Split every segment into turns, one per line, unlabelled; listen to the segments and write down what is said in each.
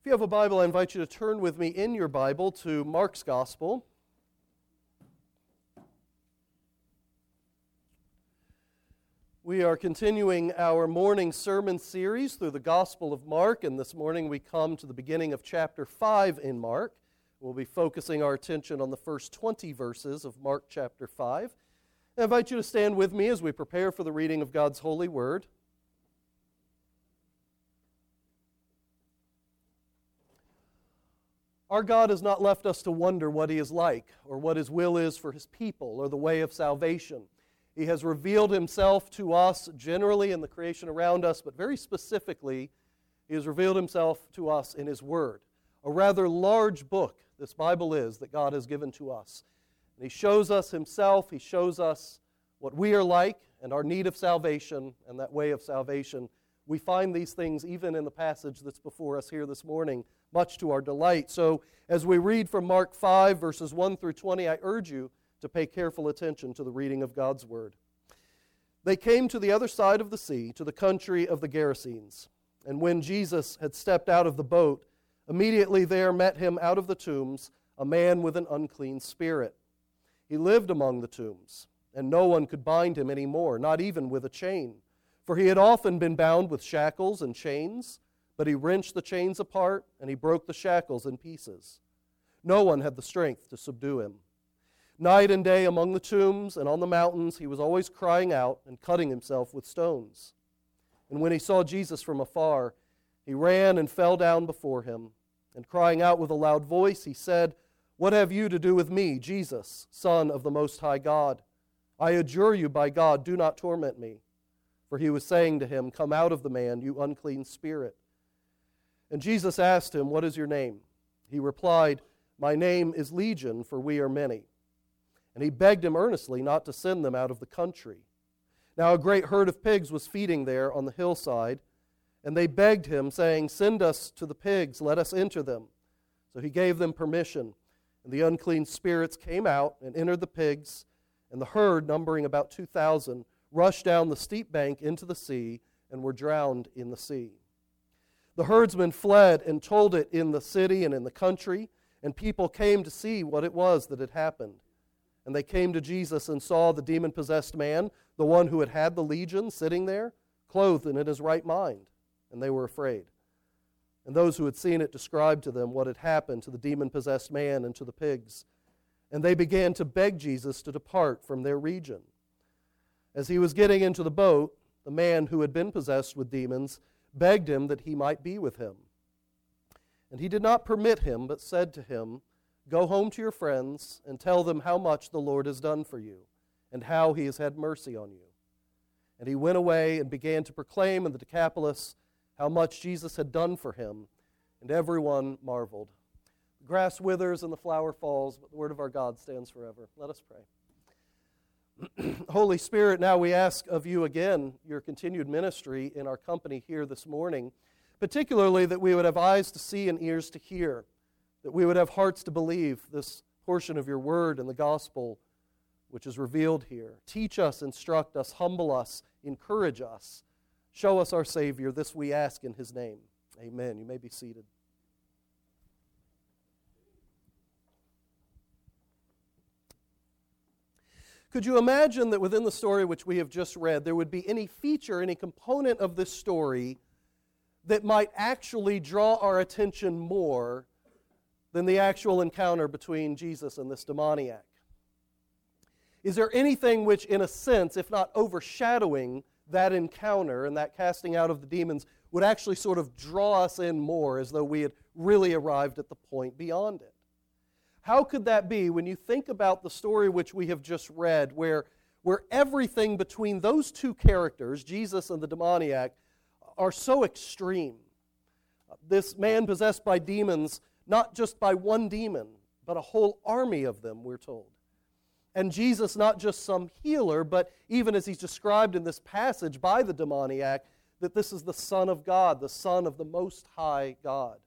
If you have a Bible, I invite you to turn with me in your Bible to Mark's Gospel. We are continuing our morning sermon series through the Gospel of Mark, and this morning we come to the beginning of chapter 5 in Mark. We'll be focusing our attention on the first 20 verses of Mark chapter 5. I invite you to stand with me as we prepare for the reading of God's holy word. Our God has not left us to wonder what He is like, or what His will is for His people, or the way of salvation. He has revealed Himself to us generally in the creation around us, but very specifically, He has revealed Himself to us in His Word. A rather large book, this Bible is, that God has given to us. And He shows us Himself, He shows us what we are like, and our need of salvation, and that way of salvation. We find these things even in the passage that's before us here this morning, much to our delight. So as we read from Mark 5, verses 1 through 20, I urge you to pay careful attention to the reading of God's Word. They came to the other side of the sea, to the country of the Gerasenes. And when Jesus had stepped out of the boat, immediately there met him out of the tombs a man with an unclean spirit. He lived among the tombs, and no one could bind him any more, not even with a chain. For he had often been bound with shackles and chains, but he wrenched the chains apart, and he broke the shackles in pieces. No one had the strength to subdue him. Night and day among the tombs and on the mountains, he was always crying out and cutting himself with stones. And when he saw Jesus from afar, he ran and fell down before him. And crying out with a loud voice, he said, "What have you to do with me, Jesus, Son of the Most High God? I adjure you by God, do not torment me." For he was saying to him, "Come out of the man, you unclean spirit." And Jesus asked him, "What is your name?" He replied, "My name is Legion, for we are many." And he begged him earnestly not to send them out of the country. Now a great herd of pigs was feeding there on the hillside, and they begged him, saying, "Send us to the pigs, let us enter them." So he gave them permission, and the unclean spirits came out and entered the pigs, and the herd, numbering about 2,000, rushed down the steep bank into the sea and were drowned in the sea. The herdsmen fled and told it in the city and in the country, and people came to see what it was that had happened. And they came to Jesus and saw the demon-possessed man, the one who had had the legion, sitting there, clothed and in his right mind, and they were afraid. And those who had seen it described to them what had happened to the demon-possessed man and to the pigs. And they began to beg Jesus to depart from their region. As he was getting into the boat, the man who had been possessed with demons begged him that he might be with him. And he did not permit him, but said to him, "Go home to your friends and tell them how much the Lord has done for you, and how he has had mercy on you." And he went away and began to proclaim in the Decapolis how much Jesus had done for him, and everyone marveled. The grass withers and the flower falls, but the word of our God stands forever. Let us pray. Holy Spirit, now we ask of you again your continued ministry in our company here this morning, particularly that we would have eyes to see and ears to hear, that we would have hearts to believe this portion of your word and the gospel which is revealed here. Teach us, instruct us, humble us, encourage us. Show us our Savior. This we ask in His name. Amen. You may be seated. Could you imagine that within the story which we have just read, there would be any feature, any component of this story that might actually draw our attention more than the actual encounter between Jesus and this demoniac? Is there anything which, in a sense, if not overshadowing that encounter and that casting out of the demons, would actually sort of draw us in more as though we had really arrived at the point beyond it? How could that be when you think about the story which we have just read, where everything between those two characters, Jesus and the demoniac, are so extreme? This man possessed by demons, not just by one demon, but a whole army of them, we're told. And Jesus, not just some healer, but even as he's described in this passage by the demoniac, that this is the Son of God, the Son of the Most High God.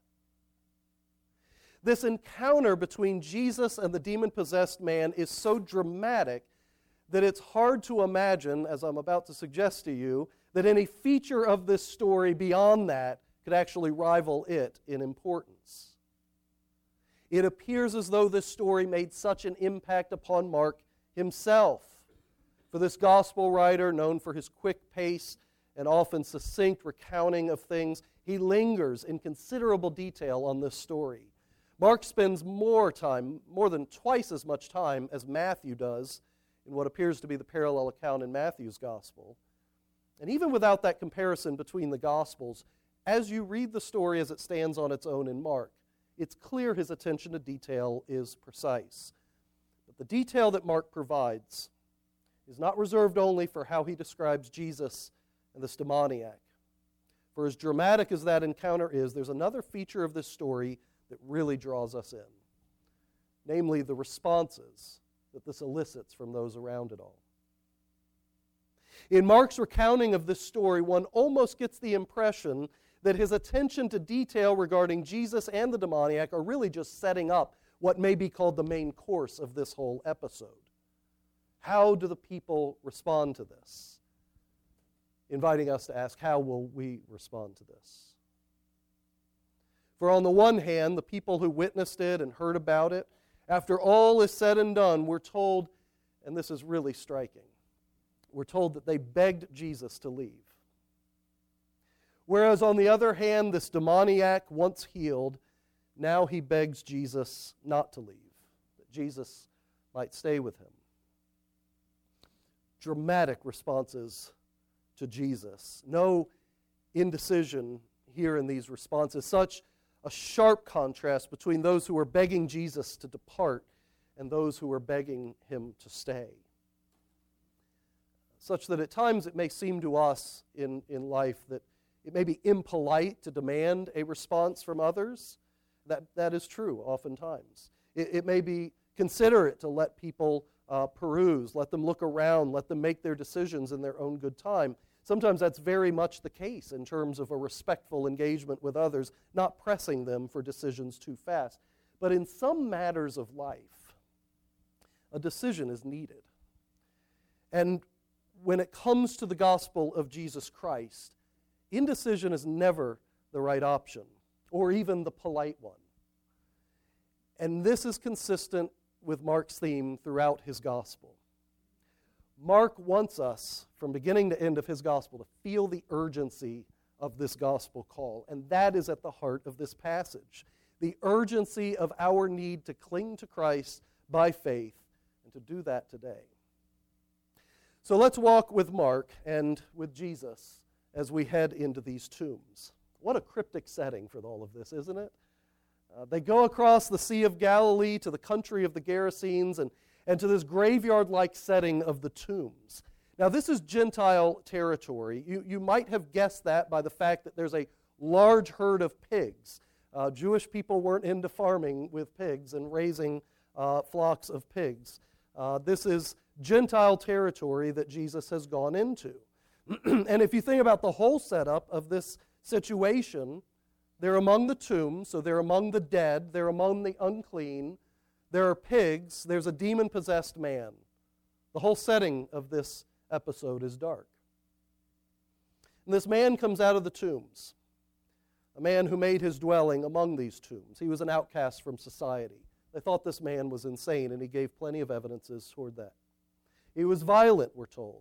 This encounter between Jesus and the demon-possessed man is so dramatic that it's hard to imagine, as I'm about to suggest to you, that any feature of this story beyond that could actually rival it in importance. It appears as though this story made such an impact upon Mark himself. For this gospel writer, known for his quick pace and often succinct recounting of things, he lingers in considerable detail on this story. Mark spends more than twice as much time as Matthew does in what appears to be the parallel account in Matthew's gospel. And even without that comparison between the gospels, as you read the story as it stands on its own in Mark, it's clear his attention to detail is precise. But the detail that Mark provides is not reserved only for how he describes Jesus and this demoniac. For as dramatic as that encounter is, there's another feature of this story that really draws us in, namely the responses that this elicits from those around it all. In Mark's recounting of this story, one almost gets the impression that his attention to detail regarding Jesus and the demoniac are really just setting up what may be called the main course of this whole episode. How do the people respond to this? Inviting us to ask, how will we respond to this? For on the one hand, the people who witnessed it and heard about it, after all is said and done, we're told, and this is really striking, we're told that they begged Jesus to leave. Whereas on the other hand, this demoniac, once healed, now he begs Jesus not to leave, that Jesus might stay with him. Dramatic responses to Jesus. No indecision here in these responses. Such a sharp contrast between those who are begging Jesus to depart and those who are begging him to stay. Such that at times it may seem to us in life that it may be impolite to demand a response from others. That is true oftentimes. It may be considerate to let people peruse, let them look around, let them make their decisions in their own good time. Sometimes that's very much the case in terms of a respectful engagement with others, not pressing them for decisions too fast. But in some matters of life, a decision is needed. And when it comes to the gospel of Jesus Christ, indecision is never the right option, or even the polite one. And this is consistent with Mark's theme throughout his gospel. Mark wants us, from beginning to end of his gospel, to feel the urgency of this gospel call. And that is at the heart of this passage. The urgency of our need to cling to Christ by faith, and to do that today. So let's walk with Mark and with Jesus as we head into these tombs. What a cryptic setting for all of this, isn't it? They go across the Sea of Galilee to the country of the Gerasenes and to this graveyard-like setting of the tombs. Now, this is Gentile territory. You might have guessed that by the fact that there's a large herd of pigs. Jewish people weren't into farming with pigs and raising flocks of pigs. This is Gentile territory that Jesus has gone into. And if you think about the whole setup of this situation, they're among the tombs, so they're among the dead, they're among the unclean, there are pigs, there's a demon-possessed man. The whole setting of this episode is dark. And this man comes out of the tombs, a man who made his dwelling among these tombs. He was an outcast from society. They thought this man was insane, and he gave plenty of evidences toward that. He was violent, we're told.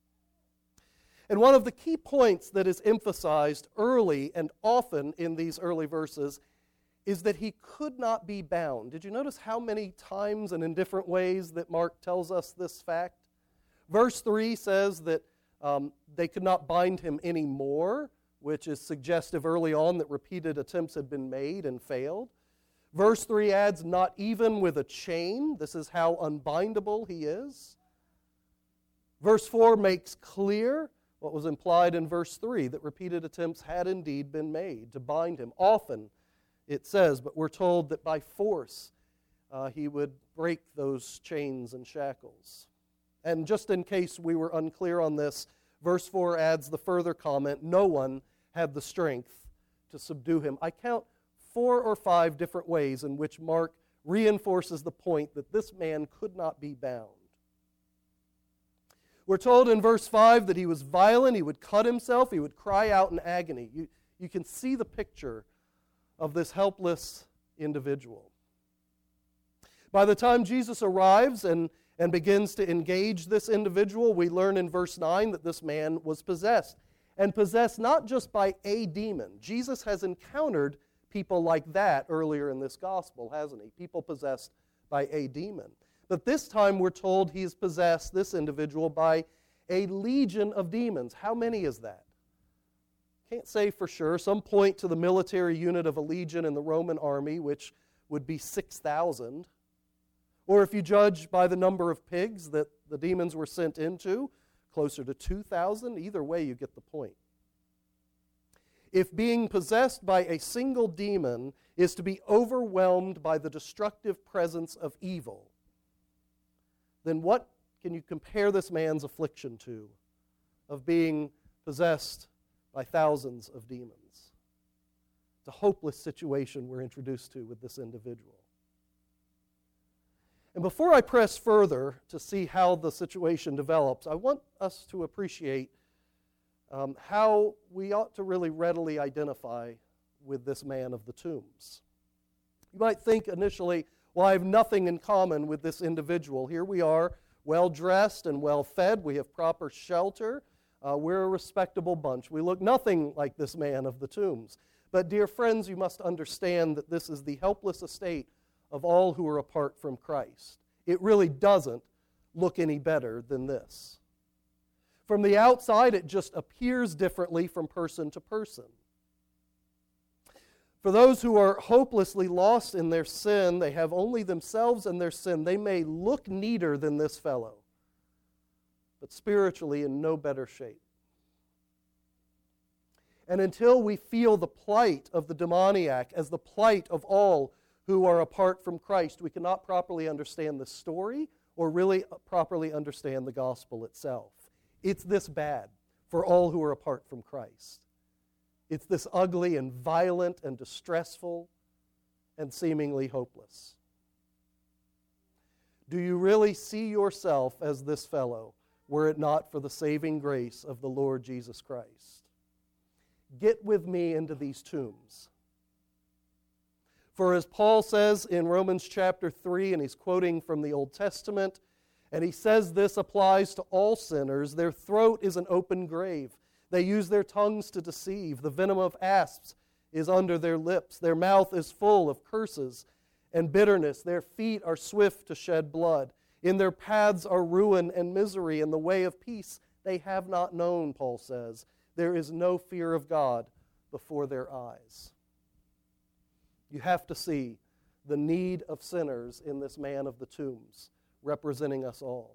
And one of the key points that is emphasized early and often in these early verses is that he could not be bound. Did you notice how many times and in different ways that Mark tells us this fact? Verse 3 says that they could not bind him anymore, which is suggestive early on that repeated attempts had been made and failed. Verse 3 adds, not even with a chain. This is how unbindable he is. Verse 4 makes clear what was implied in verse 3, that repeated attempts had indeed been made to bind him. Often, it says, but we're told that by force he would break those chains and shackles. And just in case we were unclear on this, verse 4 adds the further comment, no one had the strength to subdue him. I count 4 or 5 different ways in which Mark reinforces the point that this man could not be bound. We're told in verse 5 that he was violent, he would cut himself, he would cry out in agony. you can see the picture of this helpless individual. By the time Jesus arrives and begins to engage this individual, we learn in verse 9 that this man was possessed. And possessed not just by a demon. Jesus has encountered people like that earlier in this gospel, hasn't he? People possessed by a demon. But this time we're told he is possessed, this individual, by a legion of demons. How many is that? Can't say for sure. Some point to the military unit of a legion in the Roman army, which would be 6,000. Or if you judge by the number of pigs that the demons were sent into, closer to 2,000. Either way, you get the point. If being possessed by a single demon is to be overwhelmed by the destructive presence of evil, then what can you compare this man's affliction to, of being possessed by thousands of demons? It's a hopeless situation we're introduced to with this individual. And before I press further to see how the situation develops, I want us to appreciate how we ought to really readily identify with this man of the tombs. You might think initially, well, I have nothing in common with this individual. Here we are, well-dressed and well-fed. We have proper shelter. We're a respectable bunch. We look nothing like this man of the tombs. But dear friends, you must understand that this is the helpless estate of all who are apart from Christ. It really doesn't look any better than this. From the outside, it just appears differently from person to person. For those who are hopelessly lost in their sin, they have only themselves and their sin. They may look neater than this fellow, but spiritually in no better shape. And until we feel the plight of the demoniac as the plight of all who are apart from Christ, we cannot properly understand the story or really properly understand the gospel itself. It's this bad for all who are apart from Christ. It's this ugly and violent and distressful and seemingly hopeless. Do you really see yourself as this fellow, were it not for the saving grace of the Lord Jesus Christ? Get with me into these tombs. For as Paul says in Romans chapter 3, and he's quoting from the Old Testament, and he says this applies to all sinners, their throat is an open grave. They use their tongues to deceive. The venom of asps is under their lips. Their mouth is full of curses and bitterness. Their feet are swift to shed blood. In their paths are ruin and misery, and the way of peace they have not known, Paul says. There is no fear of God before their eyes. You have to see the need of sinners in this man of the tombs, representing us all.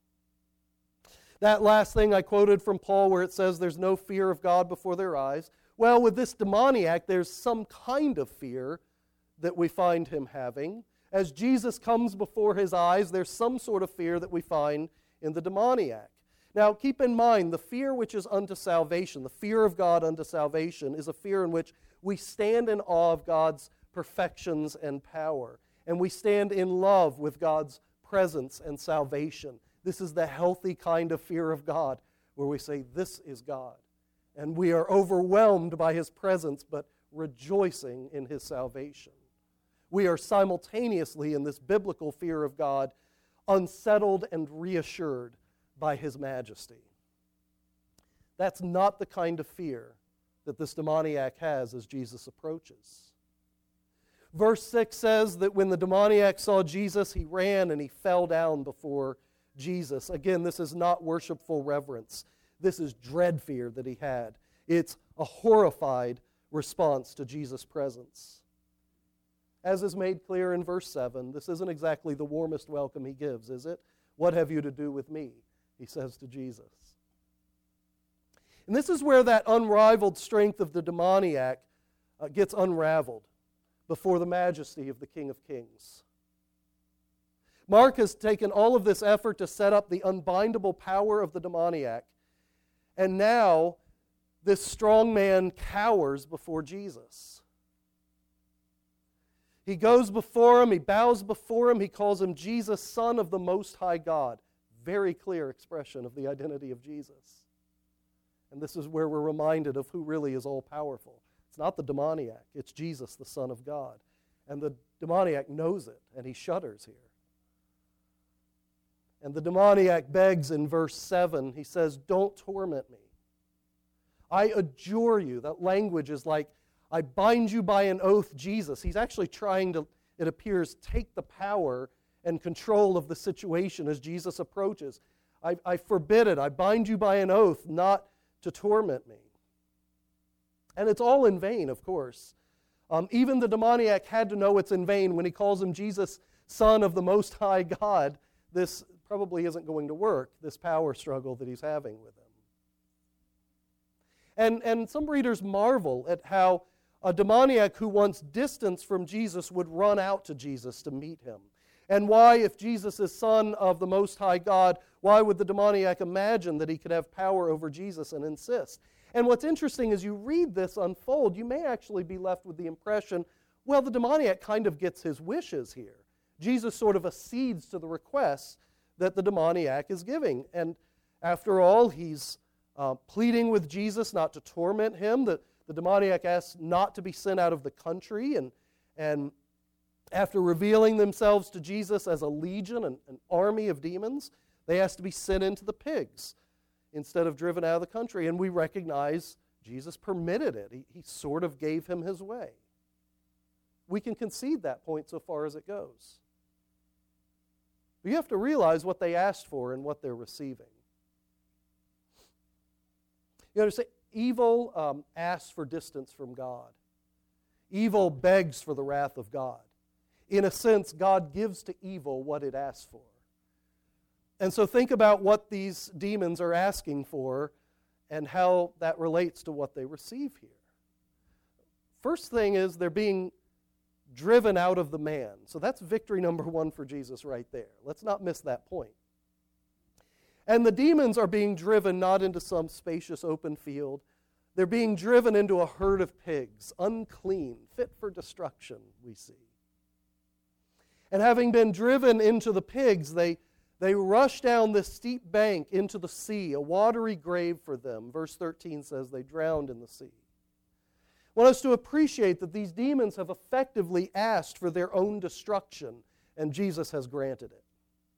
That last thing I quoted from Paul where it says there's no fear of God before their eyes. Well, with this demoniac, there's some kind of fear that we find him having. As Jesus comes before his eyes, there's some sort of fear that we find in the demoniac. Now, keep in mind, the fear which is unto salvation, the fear of God unto salvation, is a fear in which we stand in awe of God's perfections and power. And we stand in love with God's presence and salvation. This is the healthy kind of fear of God, where we say, this is God. And we are overwhelmed by his presence, but rejoicing in his salvation. We are simultaneously, in this biblical fear of God, unsettled and reassured by his majesty. That's not the kind of fear that this demoniac has as Jesus approaches. Verse 6 says that when the demoniac saw Jesus, he ran and he fell down before Jesus. Again, this is not worshipful reverence. This is dread fear that he had. It's a horrified response to Jesus' presence. As is made clear in verse 7, this isn't exactly the warmest welcome he gives, is it? What have you to do with me? He says to Jesus. And this is where that unrivaled strength of the demoniac gets unraveled before the majesty of the King of Kings. Mark has taken all of this effort to set up the unbindable power of the demoniac, and now this strong man cowers before Jesus. He goes before him, he bows before him, he calls him Jesus, Son of the Most High God. Very clear expression of the identity of Jesus. And this is where we're reminded of who really is all-powerful. It's not the demoniac. It's Jesus, the Son of God. And the demoniac knows it, and he shudders here. And the demoniac begs in verse 7. He says, "Don't torment me. I adjure you." That language is like, I bind you by an oath, Jesus. He's actually trying to, it appears, take the power and control of the situation as Jesus approaches. I forbid it. I bind you by an oath not to torment me. And it's all in vain, of course. Even the demoniac had to know it's in vain when he calls him Jesus, Son of the Most High God. This probably isn't going to work, this power struggle that he's having with him. And some readers marvel at how a demoniac who wants distance from Jesus would run out to Jesus to meet him. And why, if Jesus is Son of the Most High God, why would the demoniac imagine that he could have power over Jesus and insist? And what's interesting is you read this unfold, you may actually be left with the impression, well, the demoniac kind of gets his wishes here. Jesus sort of accedes to the requests that the demoniac is giving. And after all, he's pleading with Jesus not to torment him. The demoniac asks not to be sent out of the country. And after revealing themselves to Jesus as a legion, an army of demons, they ask to be sent into the pigs instead of driven out of the country. And we recognize Jesus permitted it. He sort of gave him his way. We can concede that point so far as it goes. But you have to realize what they asked for and what they're receiving. You understand, evil asks for distance from God. Evil begs for the wrath of God. In a sense, God gives to evil what it asks for. And so think about what these demons are asking for and how that relates to what they receive here. First thing is they're being driven out of the man. So that's victory number one for Jesus right there. Let's not miss that point. And the demons are being driven not into some spacious open field. They're being driven into a herd of pigs, unclean, fit for destruction, we see. And having been driven into the pigs, they rush down this steep bank into the sea, a watery grave for them. Verse 13 says they drowned in the sea. I want us to appreciate that these demons have effectively asked for their own destruction, and Jesus has granted it.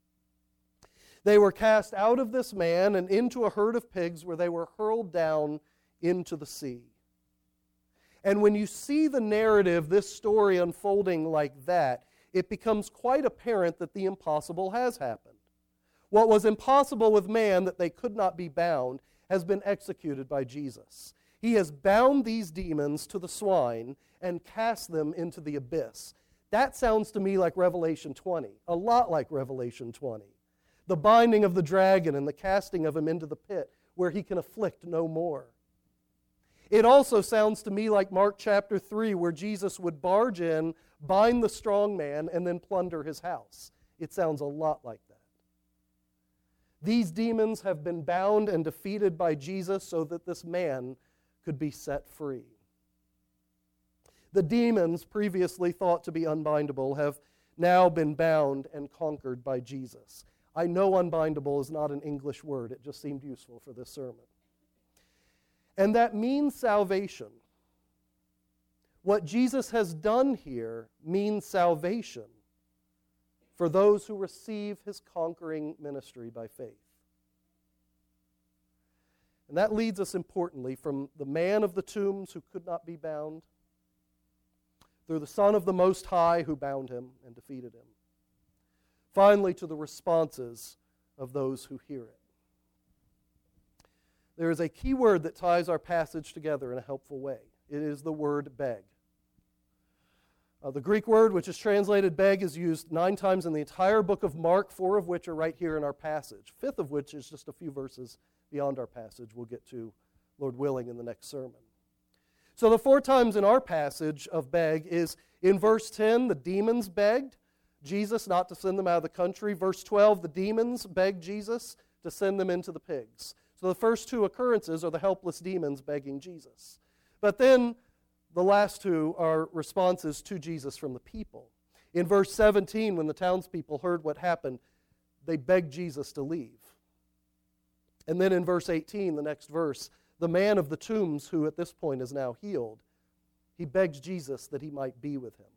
They were cast out of this man and into a herd of pigs where they were hurled down into the sea. And when you see the narrative, this story unfolding like that, it becomes quite apparent that the impossible has happened. What was impossible with man, that they could not be bound, has been executed by Jesus. He has bound these demons to the swine and cast them into the abyss. That sounds to me like Revelation 20, a lot like Revelation 20. The binding of the dragon and the casting of him into the pit where he can afflict no more. It also sounds to me like Mark chapter 3, where Jesus would barge in, bind the strong man, and then plunder his house. It sounds a lot like that. These demons have been bound and defeated by Jesus so that this man could be set free. The demons, previously thought to be unbindable, have now been bound and conquered by Jesus. I know unbindable is not an English word. It just seemed useful for this sermon. And that means salvation. What Jesus has done here means salvation for those who receive his conquering ministry by faith. And that leads us importantly from the man of the tombs who could not be bound, through the Son of the Most High who bound him and defeated him, finally to the responses of those who hear it. There is a key word that ties our passage together in a helpful way. It is the word beg. The Greek word which is translated beg is used 9 times in the entire book of Mark, 4 of which are right here in our passage, 5th of which is just a few verses beyond our passage we'll get to, Lord willing, in the next sermon. So the 4 times in our passage of beg is in verse 10, the demons begged Jesus not to send them out of the country. Verse 12, the demons begged Jesus to send them into the pigs. So the first 2 occurrences are the helpless demons begging Jesus. But then the last 2 are responses to Jesus from the people. In verse 17, when the townspeople heard what happened, they begged Jesus to leave. And then in verse 18, the next verse, the man of the tombs, who at this point is now healed, He begs Jesus that he might be with him.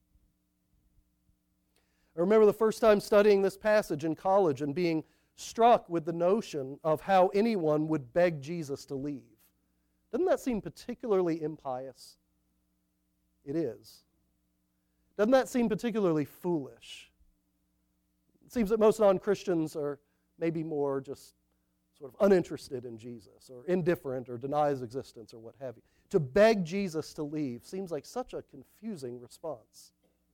I remember the first time studying this passage in college and being struck with the notion of how anyone would beg Jesus to leave. Doesn't that seem particularly impious? It is. Doesn't that seem particularly foolish? It seems that most non-Christians are maybe more just sort of uninterested in Jesus or indifferent or deny his existence or what have you. To beg Jesus to leave seems like such a confusing response.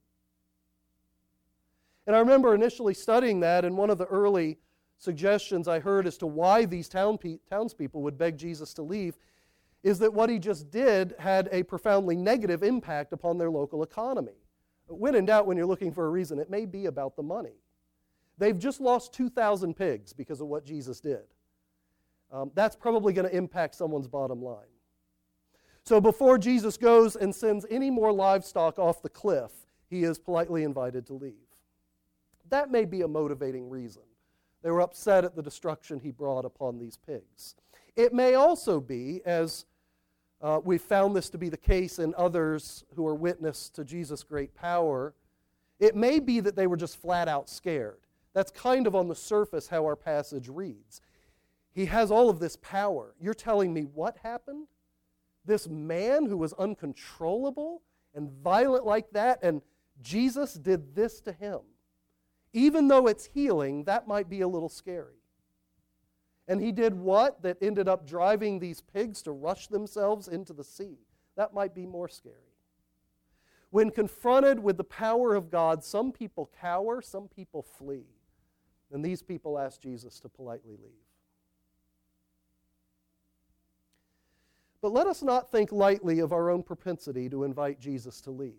And I remember initially studying that, and one of the early suggestions I heard as to why these townspeople would beg Jesus to leave is that what he just did had a profoundly negative impact upon their local economy. When in doubt, when you're looking for a reason, it may be about the money. They've just lost 2,000 pigs because of what Jesus did. That's probably going to impact someone's bottom line. So before Jesus goes and sends any more livestock off the cliff, he is politely invited to leave. That may be a motivating reason. They were upset at the destruction he brought upon these pigs. It may also be, as we've found this to be the case in others who are witness to Jesus' great power, it may be that they were just flat out scared. That's kind of on the surface how our passage reads. He has all of this power. You're telling me what happened? This man who was uncontrollable and violent like that, and Jesus did this to him. Even though it's healing, that might be a little scary. And he did what? That ended up driving these pigs to rush themselves into the sea. That might be more scary. When confronted with the power of God, some people cower, some people flee. And these people ask Jesus to politely leave. But let us not think lightly of our own propensity to invite Jesus to leave.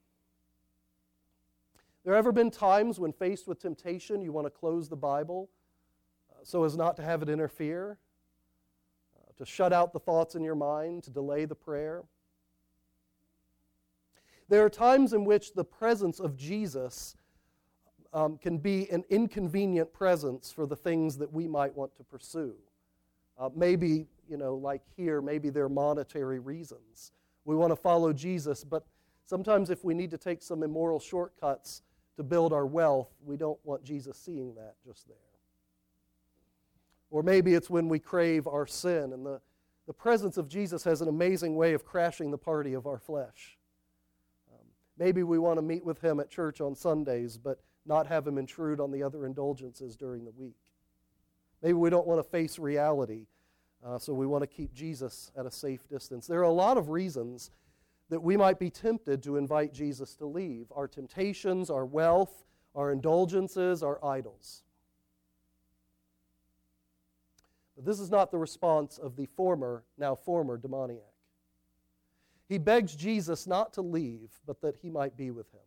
There ever been times when faced with temptation you want to close the Bible so as not to have it interfere, to shut out the thoughts in your mind, to delay the prayer? There are times in which the presence of Jesus can be an inconvenient presence for the things that we might want to pursue. Maybe, like here, maybe there are monetary reasons. We want to follow Jesus, but sometimes if we need to take some immoral shortcuts to build our wealth, we don't want Jesus seeing that just there. Or maybe it's when we crave our sin, and the presence of Jesus has an amazing way of crashing the party of our flesh. Maybe we want to meet with him at church on Sundays, but not have him intrude on the other indulgences during the week. Maybe we don't want to face reality, so we want to keep Jesus at a safe distance. There are a lot of reasons that we might be tempted to invite Jesus to leave. Our temptations, our wealth, our indulgences, our idols. But this is not the response of the now former demoniac. He begs Jesus not to leave, but that he might be with him.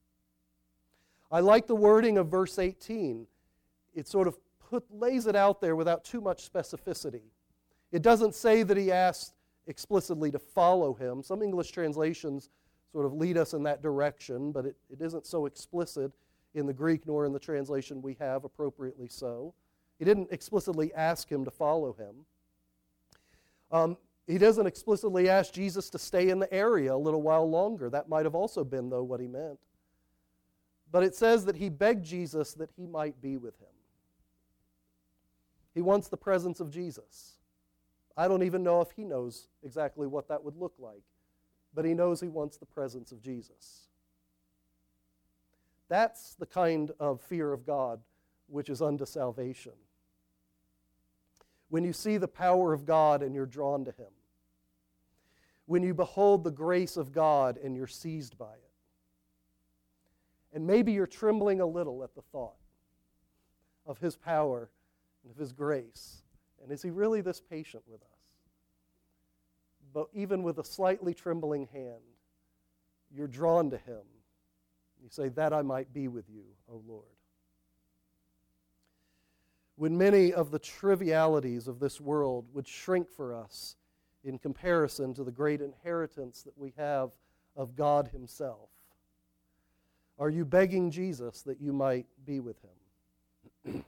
I like the wording of verse 18. It sort of lays it out there without too much specificity. It doesn't say that he asked explicitly to follow him. Some English translations sort of lead us in that direction, but it isn't so explicit in the Greek nor in the translation we have, appropriately so. He didn't explicitly ask him to follow him. He doesn't explicitly ask Jesus to stay in the area a little while longer. That might have also been, though, what he meant. But it says that he begged Jesus that he might be with him. He wants the presence of Jesus. I don't even know if he knows exactly what that would look like, but he knows he wants the presence of Jesus. That's the kind of fear of God which is unto salvation. When you see the power of God and you're drawn to him. When you behold the grace of God and you're seized by it. And maybe you're trembling a little at the thought of his power and of his grace. And is he really this patient with us? But even with a slightly trembling hand, you're drawn to him. You say, that I might be with you, O Lord. When many of the trivialities of this world would shrink for us in comparison to the great inheritance that we have of God himself, are you begging Jesus that you might be with him?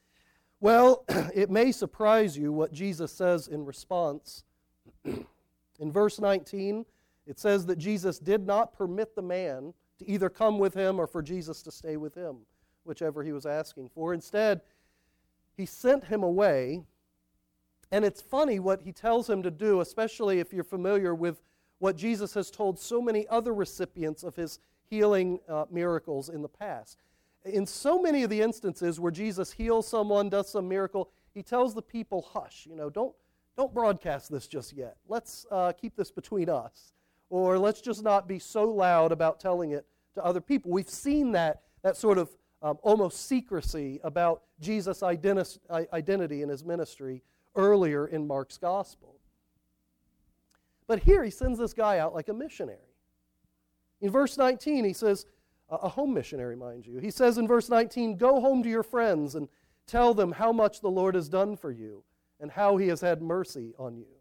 Well, it may surprise you what Jesus says in response In verse 19, it says that Jesus did not permit the man to either come with him or for Jesus to stay with him, whichever he was asking for. Instead, he sent him away, and it's funny what he tells him to do, especially if you're familiar with what Jesus has told so many other recipients of his healing miracles in the past. In so many of the instances where Jesus heals someone, does some miracle, he tells the people, hush, don't broadcast this just yet. Let's keep this between us. Or let's just not be so loud about telling it to other people. We've seen that sort of almost secrecy about Jesus' identity in his ministry earlier in Mark's gospel. But here he sends this guy out like a missionary. In verse 19 he says, a home missionary, mind you. He says in verse 19, go home to your friends and tell them how much the Lord has done for you and how he has had mercy on you.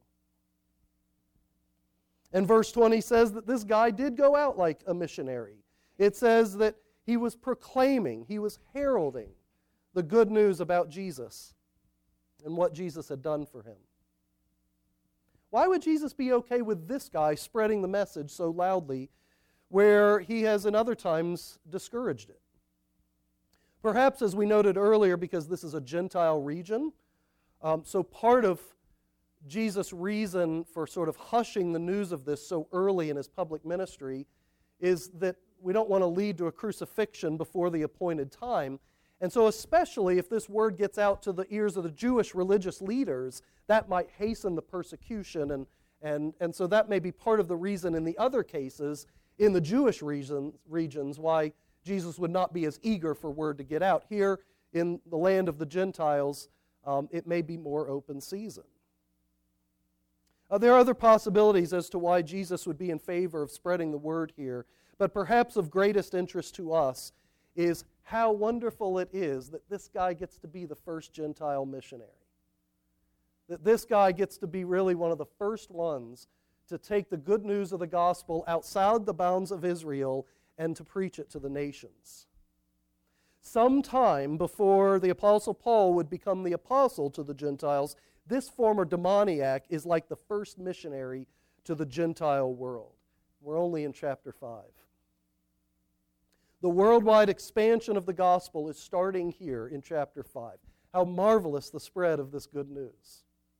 And verse 20 says that this guy did go out like a missionary. It says that he was proclaiming, he was heralding the good news about Jesus and what Jesus had done for him. Why would Jesus be okay with this guy spreading the message so loudly where he has in other times discouraged it? Perhaps, as we noted earlier, because this is a Gentile region, so part of Jesus' reason for sort of hushing the news of this so early in his public ministry is that we don't want to lead to a crucifixion before the appointed time. And so especially if this word gets out to the ears of the Jewish religious leaders, that might hasten the persecution. And so that may be part of the reason in the other cases, in the Jewish regions, why Jesus would not be as eager for word to get out. Here in the land of the Gentiles, it may be more open season. There are other possibilities as to why Jesus would be in favor of spreading the word here, but perhaps of greatest interest to us is how wonderful it is that this guy gets to be the first Gentile missionary. That this guy gets to be really one of the first ones to take the good news of the gospel outside the bounds of Israel and to preach it to the nations. Sometime before the Apostle Paul would become the apostle to the Gentiles, this former demoniac is like the first missionary to the Gentile world. We're only in chapter 5. The worldwide expansion of the gospel is starting here in chapter 5. How marvelous the spread of this good news.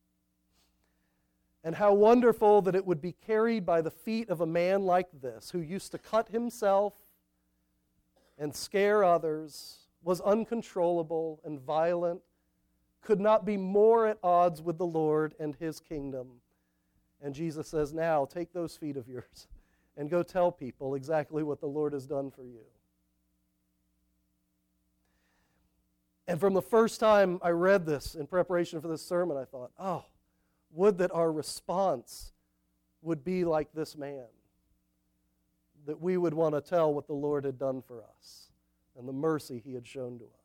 And how wonderful that it would be carried by the feet of a man like this, who used to cut himself and scare others, was uncontrollable and violent, could not be more at odds with the Lord and his kingdom. And Jesus says, now take those feet of yours and go tell people exactly what the Lord has done for you. And from the first time I read this in preparation for this sermon, I thought, oh, would that our response would be like this man, that we would want to tell what the Lord had done for us and the mercy he had shown to us.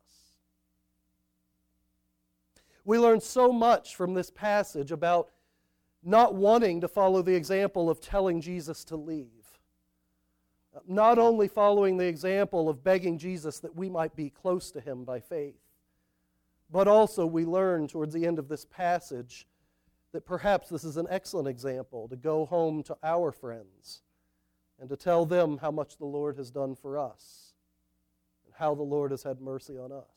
We learn so much from this passage about not wanting to follow the example of telling Jesus to leave. Not only following the example of begging Jesus that we might be close to him by faith, but also we learn towards the end of this passage that perhaps this is an excellent example to go home to our friends and to tell them how much the Lord has done for us and how the Lord has had mercy on us.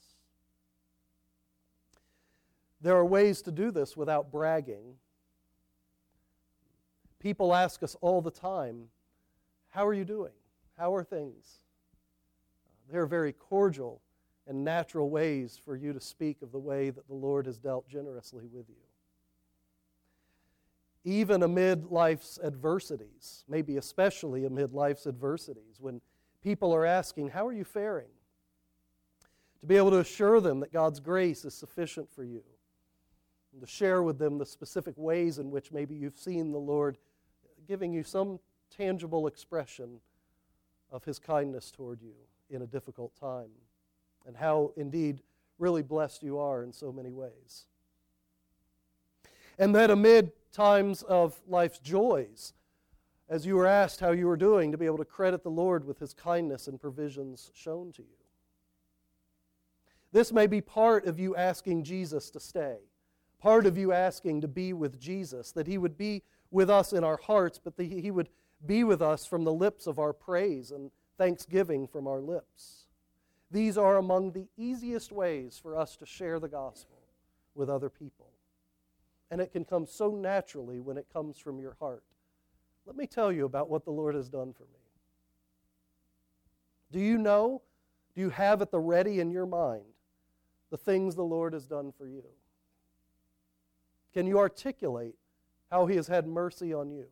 There are ways to do this without bragging. People ask us all the time, how are you doing? How are things? There are very cordial and natural ways for you to speak of the way that the Lord has dealt generously with you. Even amid life's adversities, maybe especially amid life's adversities, when people are asking, how are you faring? To be able to assure them that God's grace is sufficient for you, and to share with them the specific ways in which maybe you've seen the Lord giving you some tangible expression of his kindness toward you in a difficult time, and how indeed really blessed you are in so many ways. And that amid times of life's joys, as you were asked how you were doing, to be able to credit the Lord with his kindness and provisions shown to you. This may be part of you asking Jesus to stay, part of you asking to be with Jesus, that he would be with us in our hearts, but that He would be with us from the lips of our praise and thanksgiving from our lips. These are among the easiest ways for us to share the gospel with other people. And it can come so naturally when it comes from your heart. Let me tell you about what the Lord has done for me. Do you know? Do you have at the ready in your mind the things the Lord has done for you? Can you articulate how He has had mercy on you?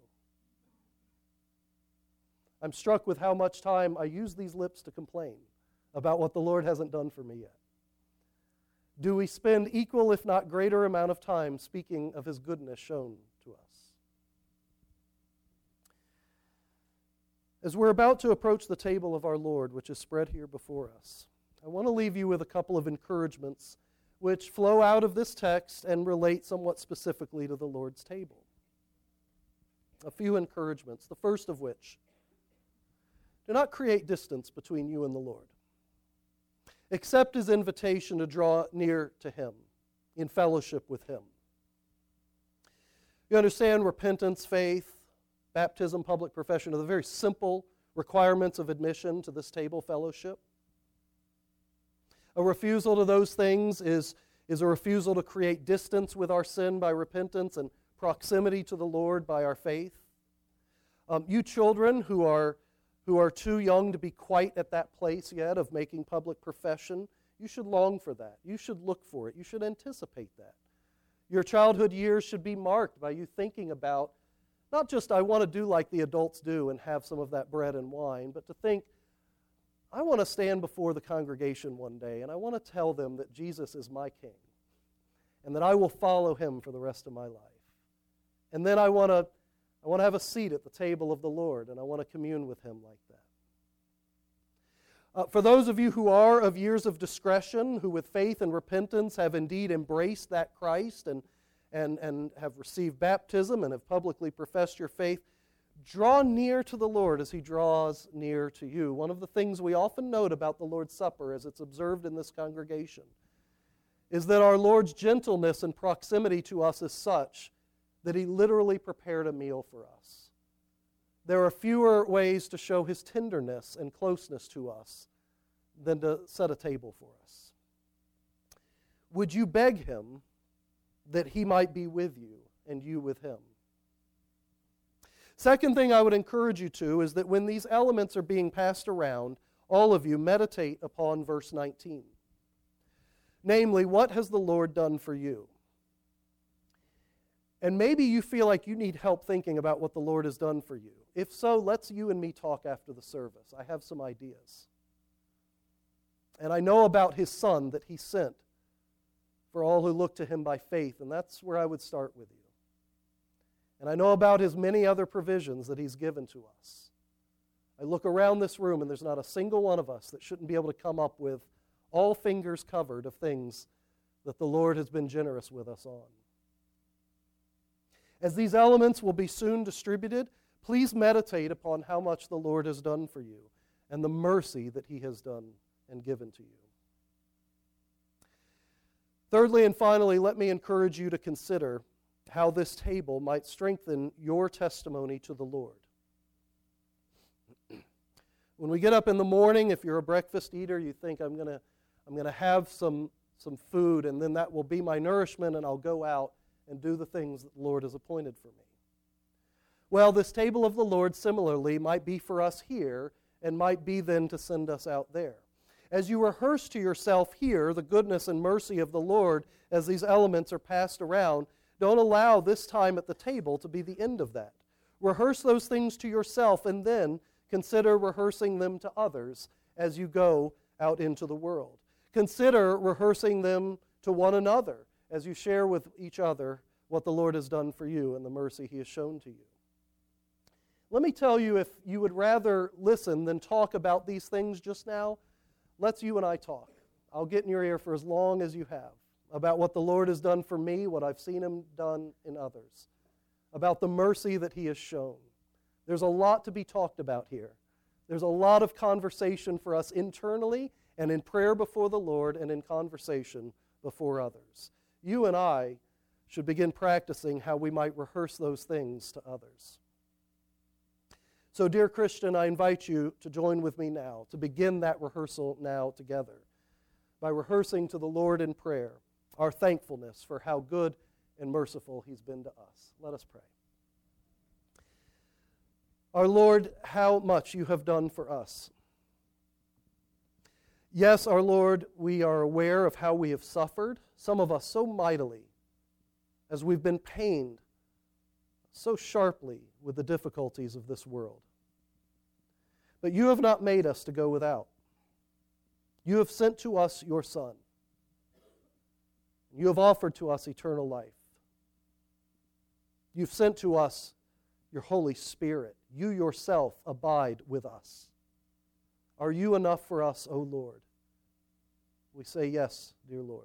I'm struck with how much time I use these lips to complain about what the Lord hasn't done for me yet. Do we spend equal, if not greater, amount of time speaking of His goodness shown to us? As we're about to approach the table of our Lord, which is spread here before us, I want to leave you with a couple of encouragements which flow out of this text and relate somewhat specifically to the Lord's table. A few encouragements, the first of which: do not create distance between you and the Lord. Accept His invitation to draw near to Him, in fellowship with Him. You understand repentance, faith, baptism, public profession are the very simple requirements of admission to this table fellowship. A refusal to those things is a refusal to create distance with our sin by repentance and proximity to the Lord by our faith. You children who are too young to be quite at that place yet of making public profession, you should long for that. You should look for it. You should anticipate that. Your childhood years should be marked by you thinking about not just, I want to do like the adults do and have some of that bread and wine, but to think, I want to stand before the congregation one day and I want to tell them that Jesus is my King and that I will follow Him for the rest of my life. And then I want to have a seat at the table of the Lord and I want to commune with Him like that. For those of you who are of years of discretion, who with faith and repentance have indeed embraced that Christ and have received baptism and have publicly professed your faith, draw near to the Lord as He draws near to you. One of the things we often note about the Lord's Supper as it's observed in this congregation is that our Lord's gentleness and proximity to us is such that He literally prepared a meal for us. There are fewer ways to show His tenderness and closeness to us than to set a table for us. Would you beg Him that He might be with you and you with Him? Second thing I would encourage you to is that when these elements are being passed around, all of you meditate upon verse 19. Namely, what has the Lord done for you? And maybe you feel like you need help thinking about what the Lord has done for you. If so, let's you and me talk after the service. I have some ideas. And I know about His Son that He sent for all who look to Him by faith, and that's where I would start with you. And I know about His many other provisions that He's given to us. I look around this room and there's not a single one of us that shouldn't be able to come up with all fingers covered of things that the Lord has been generous with us on. As these elements will be soon distributed, please meditate upon how much the Lord has done for you and the mercy that He has done and given to you. Thirdly and finally, let me encourage you to consider how this table might strengthen your testimony to the Lord. When we get up in the morning, if you're a breakfast eater, you think, I'm going to have some food, and then that will be my nourishment, and I'll go out and do the things that the Lord has appointed for me. Well, this table of the Lord similarly might be for us here and might be then to send us out there. As you rehearse to yourself here the goodness and mercy of the Lord as these elements are passed around, don't allow this time at the table to be the end of that. Rehearse those things to yourself and then consider rehearsing them to others as you go out into the world. Consider rehearsing them to one another as you share with each other what the Lord has done for you and the mercy He has shown to you. Let me tell you, if you would rather listen than talk about these things just now, let's you and I talk. I'll get in your ear for as long as you have about what the Lord has done for me, what I've seen Him done in others, about the mercy that He has shown. There's a lot to be talked about here. There's a lot of conversation for us internally and in prayer before the Lord and in conversation before others. You and I should begin practicing how we might rehearse those things to others. So, dear Christian, I invite you to join with me now, to begin that rehearsal now together, by rehearsing to the Lord in prayer our thankfulness for how good and merciful He's been to us. Let us pray. Our Lord, how much You have done for us. Yes, our Lord, we are aware of how we have suffered, some of us so mightily, as we've been pained so sharply with the difficulties of this world. But You have not made us to go without. You have sent to us Your Son. You have offered to us eternal life. You've sent to us Your Holy Spirit. You Yourself abide with us. Are You enough for us, O Lord? We say yes, dear Lord.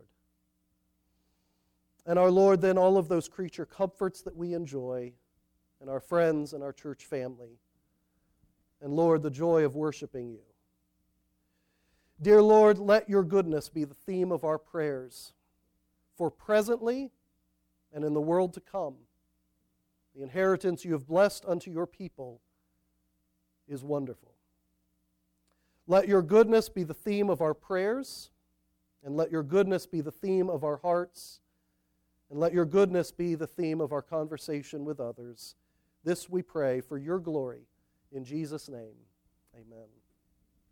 And our Lord, then all of those creature comforts that we enjoy, and our friends and our church family, and Lord, the joy of worshiping You. Dear Lord, let Your goodness be the theme of our prayers, for presently and in the world to come, the inheritance You have blessed unto Your people is wonderful. Let Your goodness be the theme of our prayers, and let Your goodness be the theme of our hearts, and let Your goodness be the theme of our conversation with others. This we pray for Your glory. In Jesus' name, amen.